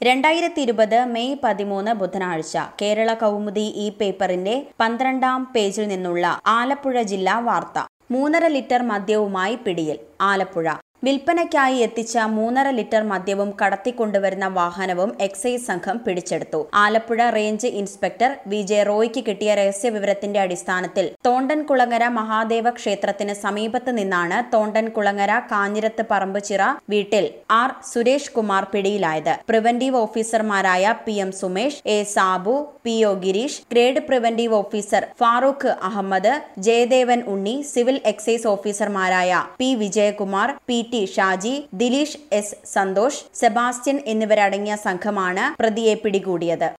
2020 May 13 ബുധനാഴ്ച കേരള കൗമുദി ഈ പേപ്പറിന്റെ 12-ാം പേജിൽ നിന്നുള്ള ആലപ്പുഴ ജില്ലാ വാർത്ത. 3.5 ലിറ്റർ മദ്യവുമായി പിടിയിൽ. ആലപ്പുഴ വിൽപ്പനയ്ക്കായി എത്തിച്ച 3.5 ലിറ്റർ മദ്യവും കടത്തിക്കൊണ്ടുവരുന്ന വാഹനവും എക്സൈസ് സംഘം പിടിച്ചെടുത്തു. Alappuzha range inspector V J. റോയ്ക്ക് കിട്ടിയ രഹസ്യവിവരത്തിന്റെ അടിസ്ഥാനത്തിൽ തോണ്ടൻകുളങ്ങര മഹാദേവ ക്ഷേത്രത്തിന് സമീപത്ത് നിന്നാണ് തോണ്ടൻകുളങ്ങര കാഞ്ഞിരത്ത് പറമ്പുചിറ വീട്ടിൽ ആർ. സുരേഷ് കുമാർ പിടിയിലായത്. പ്രിവന്റീവ് ഓഫീസർമാരായ P M. Sumesh, A. Sabu, P O. Girish, grade preventive officer Farooq Ahmed, Jayadevan Unni, civil excise ഓഫീസർമാരായ P. Vijayakumar, P. T. Shaji, Dileesh S. Santhosh, Sebastian എന്നിവരടങ്ങിയ സംഘമാണ് പ്രതിയെ പിടികൂടിയത്.